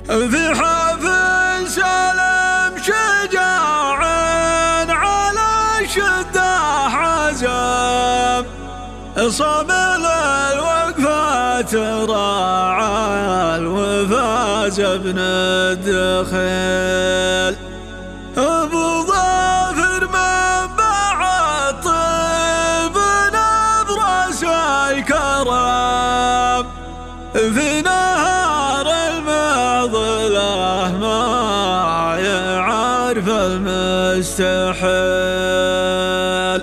في حفل سلم شجاع على الشدة حزم، صامل الوقفات راعى وفاز ابن الدخيل. أبو ظافر من بعد طيب نبرس الكرم، في نهار المعضلة ما يعرف المستحيل.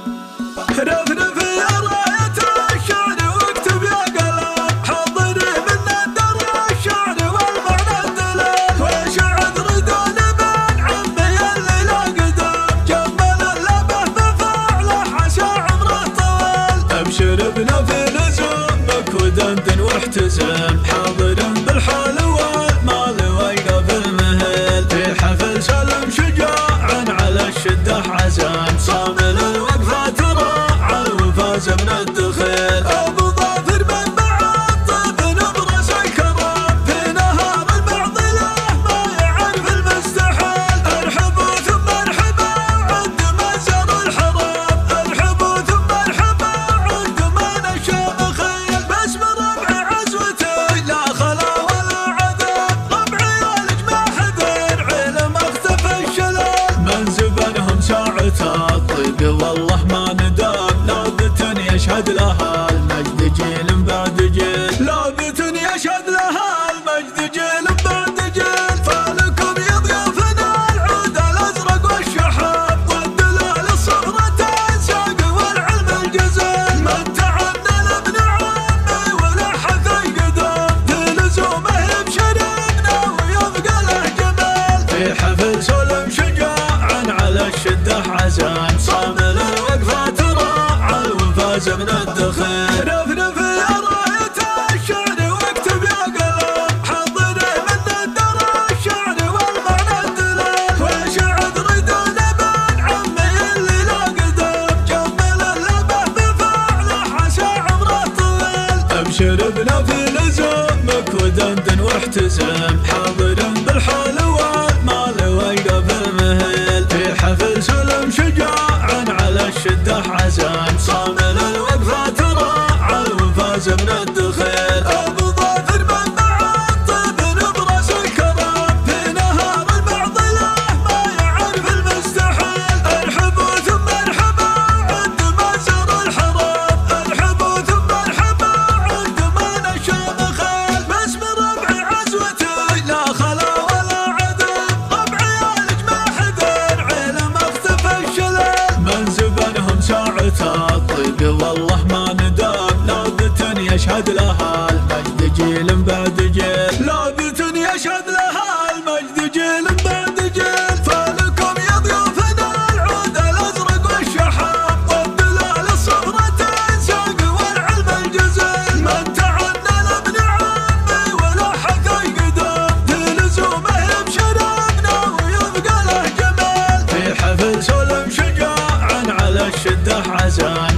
رفرف يا راية الشعر واكتب يا قلم، حضري من الدر الشعر والمعنى الدلال، وشعر ردون من عمي اللي لا قدم، جمل اللبه بفعله حشا عمره طوال. ابشر ابنه في لزومك ودندن واحتزم، حاضر بالحال والمال ويقف المهل، في حفل سلم شجاع على الشدة حزم، صامل الوقفات فاز من الدخيل. أبو ظافر من بعد طيب نبرس الكرم، في نهار المعضلة ما يعرف المستحيل. ارحبوا ثم ارحبوا عند مزار الحرم، ارحبوا ثم ارحبوا عند ما نشا مخيل. باسم ربع عزوتي لا خلا ولا عدم، ربعي الجماح حذر علم اختفى الشلال، من زبنهم ساعة الطيب والله ما ندم، يشهد لها المجد جيل بعد جيل، لابت يشهد لها المجد جيل بعد جيل. فلكم يا ضيوفنا العود الازرق والشحاب، والدلال الصفرة الساق والعلم الجزيل، متعنا لابن عمي ولحق القدم، في لزومه بشربنا ويبقى له جمال، في حفل سلم شجاع على الشدة حزم، صامل الوقفات فاز من الدخيل. رفرف يا راية الشعر واكتب يا قلم، حضري من الدر الشعر والمعنى الدلال، وشعر ردون من عمي اللي لا قدم، جمل اللبه بفعله حشا عمره طويل. ابشر ابنه في لزومك ودندن واحتزم، حاضر بالحال والمال ويقف المهل، في حفل سلم شجاع على الشدة حزم، صامل الوقفات راعى وفاز من الدخيل. أبو ظافر من بعد طيب نبرس الكرم، في نهار المعضلة ما يعرف المستحيل. ارحبوا ثم ارحبوا عند مزار الحرم، ارحبوا ثم ارحبوا عند ما نشا مخيل. باسم ربع عزوتي لا خلا ولا عدم، ربعي الجماح حذر علم اختفى الشلال، من زبنهم ساعة الطيب والله ما ندم، لابت يشهد لها المجد جيل بعد جيل، لابت يشهد لها المجد جيل بعد جيل. فلكم يا ضيوفنا العود الازرق والشحاب، والدلال الصفرة الساق والعلم الجزيل، متعنا لابن عمي ولحق القدم، في لزومه بشربنا ويبقى له جمال، في حفل سلم شجاع على الشدة حزم،